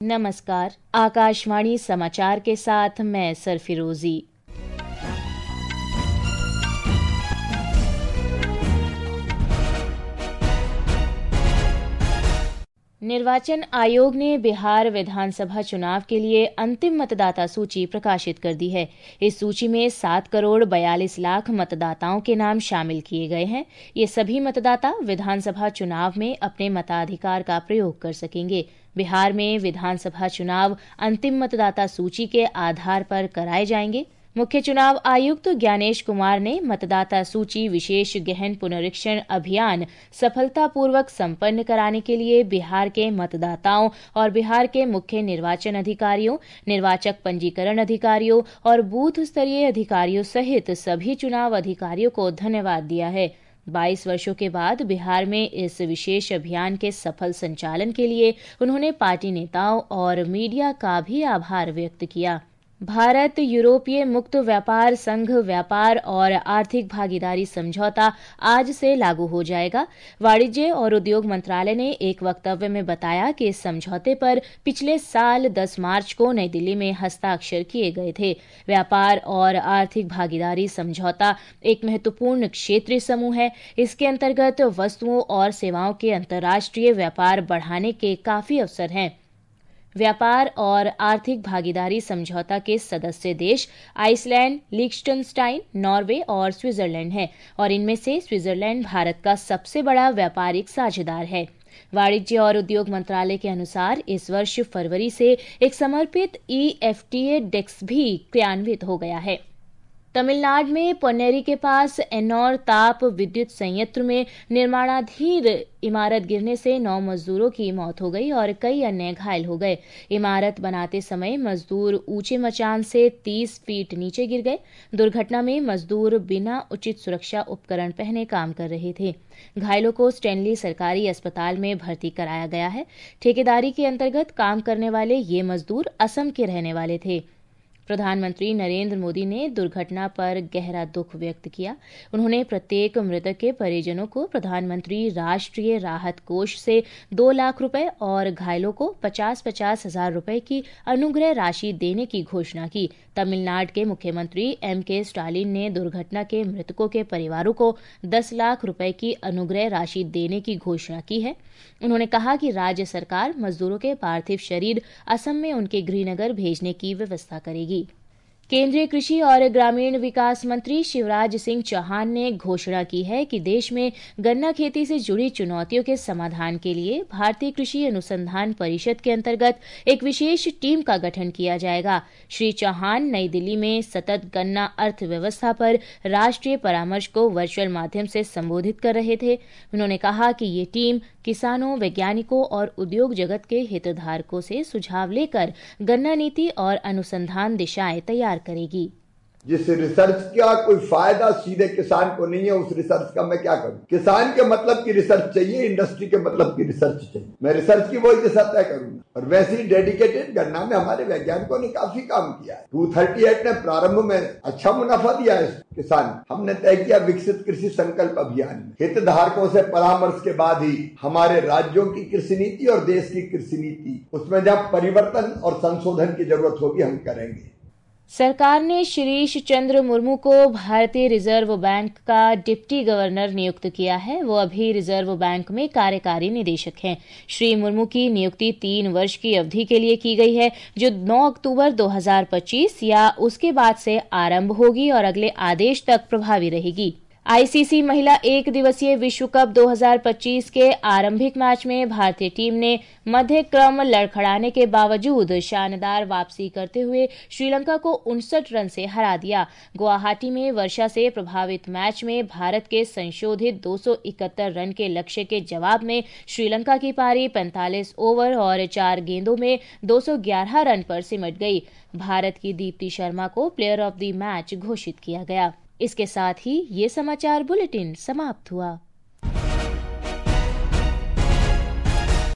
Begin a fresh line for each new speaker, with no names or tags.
नमस्कार, आकाशवाणी समाचार के साथ मैं सरफिरोजी। निर्वाचन आयोग ने बिहार विधानसभा चुनाव के लिए अंतिम मतदाता सूची प्रकाशित कर दी है। इस सूची में 7,42,00,000 मतदाताओं के नाम शामिल किए गए हैं। ये सभी मतदाता विधानसभा चुनाव में अपने मताधिकार का प्रयोग कर सकेंगे। बिहार में विधानसभा चुनाव अंतिम मतदाता सूची के आधार पर कराए जाएंगे। मुख्य चुनाव आयुक्त ज्ञानेश कुमार ने मतदाता सूची विशेष गहन पुनरीक्षण अभियान सफलतापूर्वक संपन्न कराने के लिए बिहार के मतदाताओं और बिहार के मुख्य निर्वाचन अधिकारियों, निर्वाचक पंजीकरण अधिकारियों और बूथ स्तरीय अधिकारियों सहित सभी चुनाव अधिकारियों को धन्यवाद दिया है। 22 वर्षों के बाद बिहार में इस विशेष अभियान के सफल संचालन के लिए उन्होंने पार्टी नेताओं और मीडिया का भी आभार व्यक्त किया। भारत यूरोपीय मुक्त व्यापार संघ व्यापार और आर्थिक भागीदारी समझौता आज से लागू हो जाएगा। वाणिज्य और उद्योग मंत्रालय ने एक वक्तव्य में बताया कि इस समझौते पर पिछले साल 10 मार्च को नई दिल्ली में हस्ताक्षर किए गए थे। व्यापार और आर्थिक भागीदारी समझौता एक महत्वपूर्ण क्षेत्रीय समूह है। इसके अंतर्गत वस्तुओं और सेवाओं के अंतर्राष्ट्रीय व्यापार बढ़ाने के काफी अवसर हैं। व्यापार और आर्थिक भागीदारी समझौता के सदस्य देश आइसलैंड, लिechtenstein, नॉर्वे और स्विट्जरलैंड हैं और इनमें से स्विट्जरलैंड भारत का सबसे बड़ा व्यापारिक साझेदार है। वाणिज्य और उद्योग मंत्रालय के अनुसार इस वर्ष फरवरी से एक समर्पित EFTA डेस्क भी क्रियान्वित हो गया है। तमिलनाडु में पोन्नेरी के पास एन्नोर ताप विद्युत संयंत्र में निर्माणाधीन इमारत गिरने से 9 मजदूरों की मौत हो गई और कई अन्य घायल हो गए। इमारत बनाते समय मजदूर ऊंचे मचान से 30 फीट नीचे गिर गए। दुर्घटना में मजदूर बिना उचित सुरक्षा उपकरण पहने काम कर रहे थे। घायलों को स्टैनली सरकारी अस्पताल में भर्ती कराया गया है। ठेकेदारी के अंतर्गत काम करने वाले ये मजदूर असम के रहने वाले थे। प्रधानमंत्री नरेंद्र मोदी ने दुर्घटना पर गहरा दुख व्यक्त किया। उन्होंने प्रत्येक मृतक के परिजनों को प्रधानमंत्री राष्ट्रीय राहत कोष से 2 लाख रुपए और घायलों को 50-50 हजार रुपए की अनुग्रह राशि देने की घोषणा की। तमिलनाडु के मुख्यमंत्री MK स्टालिन ने दुर्घटना के मृतकों के परिवारों को 10 लाख रुपए की अनुग्रह राशि देने की घोषणा की है। उन्होंने कहा कि राज्य सरकार मजदूरों के पार्थिव शरीर असम में उनके गृहनगर भेजने की व्यवस्था करेगी। केंद्रीय कृषि और ग्रामीण विकास मंत्री शिवराज सिंह चौहान ने घोषणा की है कि देश में गन्ना खेती से जुड़ी चुनौतियों के समाधान के लिए भारतीय कृषि अनुसंधान परिषद के अंतर्गत एक विशेष टीम का गठन किया जाएगा। श्री चौहान नई दिल्ली में सतत गन्ना अर्थव्यवस्था पर राष्ट्रीय परामर्श को वर्चुअल माध्यम से संबोधित कर रहे थे। उन्होंने कहा कि ये टीम किसानों, वैज्ञानिकों और उद्योग जगत के हितधारकों से सुझाव लेकर गन्ना नीति और अनुसंधान दिशाएं तैयार करेगी।
जिस रिसर्च का कोई फायदा सीधे किसान को नहीं है, उस रिसर्च का मैं क्या करूं? किसान के मतलब की रिसर्च चाहिए, इंडस्ट्री के मतलब की रिसर्च चाहिए। मैं रिसर्च की वही दिशा तय करूंगा। और वैसे ही डेडिकेटेड गन्ना में हमारे वैज्ञानिकों ने काफी काम किया है। 238 ने प्रारंभ में अच्छा मुनाफा दिया है किसान। हमने तय किया विकसित कृषि संकल्प अभियान में हितधारकों से परामर्श के बाद ही हमारे राज्यों की कृषि नीति और देश की कृषि नीति, उसमें जब परिवर्तन और संशोधन की जरूरत होगी हम करेंगे।
सरकार ने शिरीष चंद्र मुर्मू को भारतीय रिजर्व बैंक का डिप्टी गवर्नर नियुक्त किया है। वो अभी रिजर्व बैंक में कार्यकारी निदेशक हैं। श्री मुर्मू की नियुक्ति 3 वर्ष की अवधि के लिए की गई है, जो 9 अक्टूबर 2025 या उसके बाद से आरंभ होगी और अगले आदेश तक प्रभावी रहेगी। ICC महिला एक दिवसीय विश्व कप 2025 के आरंभिक मैच में भारतीय टीम ने मध्य क्रम लड़खड़ाने के बावजूद शानदार वापसी करते हुए श्रीलंका को 59 रन से हरा दिया। गुवाहाटी में वर्षा से प्रभावित मैच में भारत के संशोधित 271 रन के लक्ष्य के जवाब में श्रीलंका की पारी 45 ओवर और 4 गेंदों में 211 रन पर सिमट गई। भारत की दीप्ति शर्मा को प्लेयर ऑफ द मैच घोषित किया गया। इसके साथ ही ये समाचार बुलेटिन समाप्त हुआ।